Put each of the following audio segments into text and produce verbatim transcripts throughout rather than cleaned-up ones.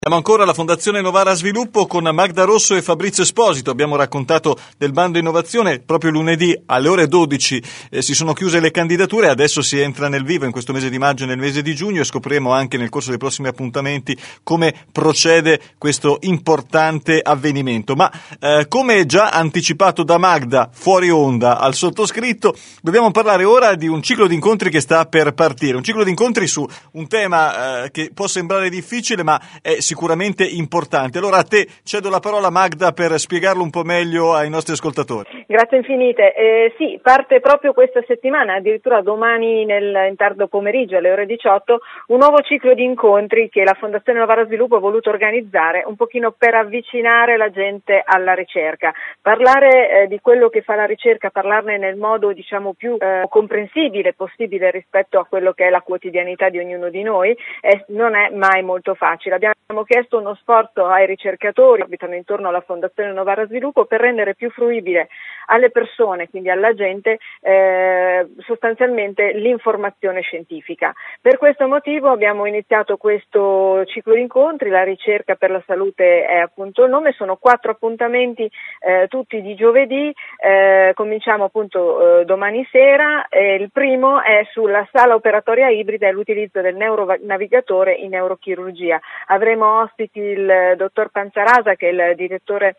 Siamo ancora alla Fondazione Novara Sviluppo con Magda Rosso e Fabrizio Esposito. Abbiamo raccontato del bando innovazione. Proprio lunedì alle ore dodici eh, si sono chiuse le candidature, adesso si entra nel vivo in questo mese di maggio e nel mese di giugno e scopriremo anche nel corso dei prossimi appuntamenti come procede questo importante avvenimento. Ma eh, come già anticipato da Magda fuori onda al sottoscritto, dobbiamo parlare ora di un ciclo di incontri che sta per partire, un ciclo di incontri su un tema eh, che può sembrare difficile ma è sicuramente importante. Allora a te cedo la parola, Magda, per spiegarlo un po' meglio ai nostri ascoltatori. Grazie infinite. Eh, sì, parte proprio questa settimana, addirittura domani nel in tardo pomeriggio alle ore diciotto, un nuovo ciclo di incontri che la Fondazione Novara Sviluppo ha voluto organizzare un pochino per avvicinare la gente alla ricerca, parlare eh, di quello che fa la ricerca, parlarne nel modo diciamo più eh, comprensibile possibile rispetto a quello che è la quotidianità di ognuno di noi, eh, non è mai molto facile. Abbiamo Abbiamo chiesto uno sforzo ai ricercatori che abitano intorno alla Fondazione Novara Sviluppo per rendere più fruibile alle persone, quindi alla gente, eh, sostanzialmente l'informazione scientifica. Per questo motivo abbiamo iniziato questo ciclo di incontri, la ricerca per la salute è appunto il nome, sono quattro appuntamenti eh, tutti di giovedì, eh, cominciamo appunto eh, domani sera, eh, il primo è sulla sala operatoria ibrida e l'utilizzo del neuronavigatore in neurochirurgia. Avremo ospiti il dottor Panzarasa, che è il direttore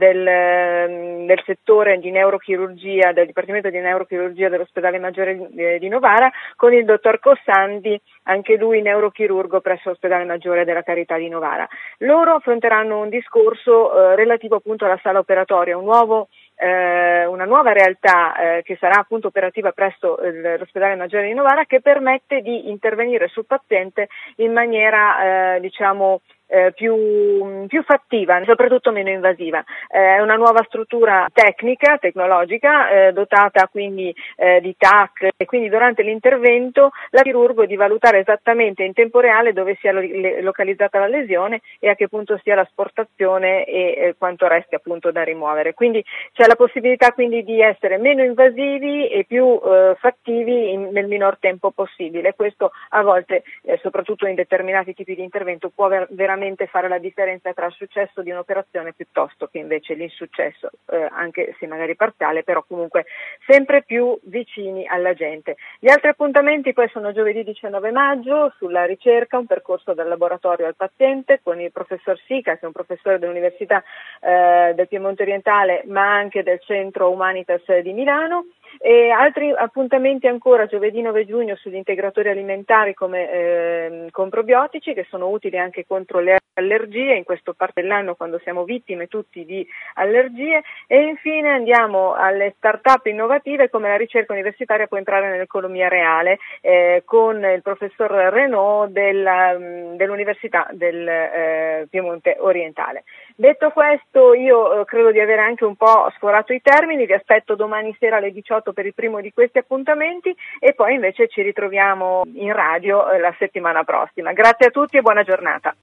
del, del settore di neurochirurgia, del Dipartimento di Neurochirurgia dell'Ospedale Maggiore di Novara, con il dottor Cossandi, anche lui neurochirurgo presso l'Ospedale Maggiore della Carità di Novara. Loro affronteranno un discorso eh, relativo appunto alla sala operatoria, un nuovo Eh, una nuova realtà eh, che sarà appunto operativa presso eh, l'ospedale Maggiore di Novara, che permette di intervenire sul paziente in maniera eh, diciamo eh, più, più fattiva, soprattutto meno invasiva. È eh, una nuova struttura tecnica, tecnologica, eh, dotata quindi eh, di T A C, e quindi durante l'intervento la chirurgo di valutare esattamente in tempo reale dove sia lo, le, localizzata la lesione e a che punto sia l'asportazione e eh, quanto resti appunto da rimuovere. Quindi c'è la possibilità quindi di essere meno invasivi e più eh, fattivi in, nel minor tempo possibile. Questo a volte, eh, soprattutto in determinati tipi di intervento, può ver- veramente fare la differenza tra il successo di un'operazione piuttosto che invece l'insuccesso, eh, anche se magari parziale, però comunque sempre più vicini alla gente. Gli altri appuntamenti poi sono giovedì diciannove maggio sulla ricerca, un percorso dal laboratorio al paziente con il professor Sica, che è un professore dell'Università eh, del Piemonte Orientale, ma anche del Centro Humanitas di Milano. E altri appuntamenti ancora giovedì nove giugno sugli integratori alimentari come eh, con probiotici, che sono utili anche contro le allergie in questo parte dell'anno quando siamo vittime tutti di allergie. E infine andiamo alle start-up innovative, come la ricerca universitaria può entrare nell'economia reale eh, con il professor Renaud della, dell'Università del eh, Piemonte Orientale. Detto questo, io eh, credo di avere anche un po' sforato i termini, vi aspetto domani sera alle diciotto per il primo di questi appuntamenti e poi invece ci ritroviamo in radio eh, la settimana prossima. Grazie a tutti e buona giornata.